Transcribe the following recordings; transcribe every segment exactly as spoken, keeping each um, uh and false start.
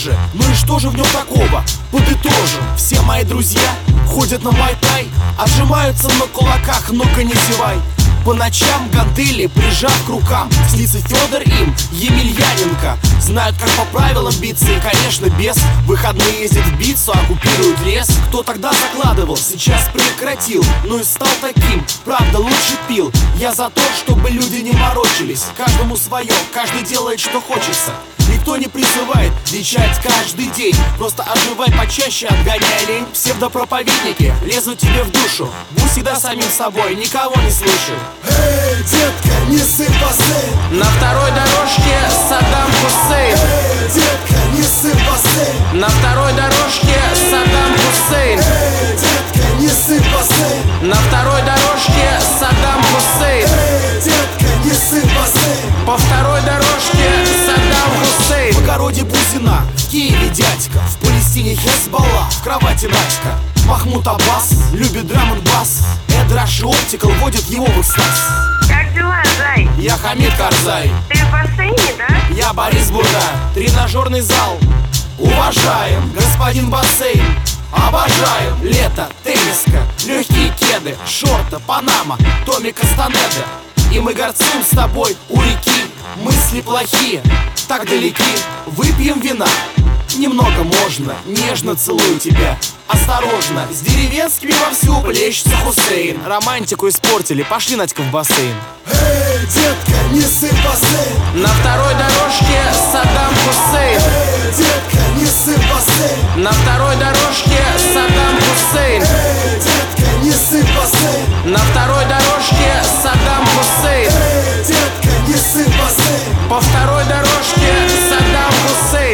тоже. Ну и что же в нем такого? Подытожим. Все мои друзья ходят на майтай, отжимаются на кулаках, ну-ка не зевай. По ночам гантели прижав к рукам, снится Федор им, Емельяненко. Знают, как по правилам биться, и, конечно, без выходные ездят в бицу, оккупируют лес. Кто тогда закладывал, сейчас прекратил, ну и стал таким, правда, лучше пил. Я за то, чтобы люди не морочились, каждому свое, каждый делает, что хочется. Никто не призывает вещать каждый день, просто оживай почаще, отгоняй лень. Псевдопроповедники лезут тебе в душу, будь всегда самим собой, никого не слушай. Эй, детка, не сыпь бассейн. На второй дорожке Саддам Хусейн. Эй, детка, не сыпь бассейн. На второй дорожке Саддам Хусейн. Эй, детка, не сыпь бассейн. На второй дорожке Саддам Хусейн. Эй, детка, не сыпь бассейн. По второй дорожке Саддам Хусейн. В огороде Бузина, в Киеве дядька, в Палестине Хезболла, в кровати Надька. Махмуд Аббас любит драм н бас, Эд Раш и Оптикал водят его в экстаз. Как дела, Зай? Я Хамид Карзай. Ты в бассейне, да? Я Борис Бурда. Тренажерный зал уважаем, господин бассейн обожаем. Лето, тенниска, легкие кеды, шорты, панама, Томми Кастанеда. И мы горцуем с тобой у реки. Мысли плохие, так далеки. Выпьем вина, немного можно. Нежно целую тебя, осторожно. С деревенскими вовсю плещется Хусейн. Романтику испортили, пошли, Надька, в бассейн. Эй, детка, не сыпь бассейн. На второй дорожке Саддам Хусейн. Эй, детка, не сыпь бассейн. На второй дорожке Саддам Хусейн. Эй, детка, не сыпь бассейн. На второй дорожке Саддам Хусейн. Эй, детка, не сыпь бассейн. По второй дорожке Саддам Хусейн.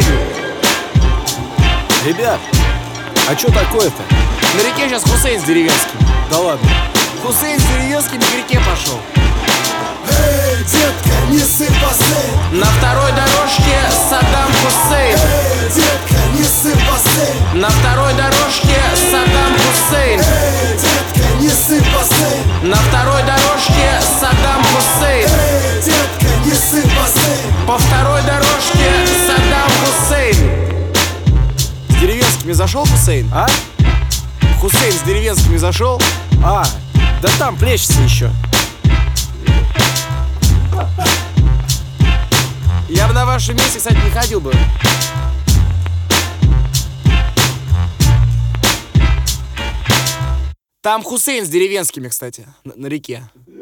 Ребят, а чё такое-то? На реке сейчас Хусейн с деревенским. Да ладно. Хусейн с деревенским к реке пошел. Эй, детка, не сыпь бассейн. На второй дорожке Саддам Хусейн. Эй, детка, не сыпь бассейн. На второй дорожке Саддам Хусейн. Эй, детка, не сыпь бассейн. На второй дорожке Саддам Хусейн. Эй, детка, не сыпь бассейн. По второй дорожке Саддам Хусейн. С деревенскими зашел Хусейн? А? Хусейн с деревенскими зашел? А, да там плещется еще. Я бы на вашем месте, кстати, не ходил бы. Там Хусейн с деревенскими, кстати, на, на реке.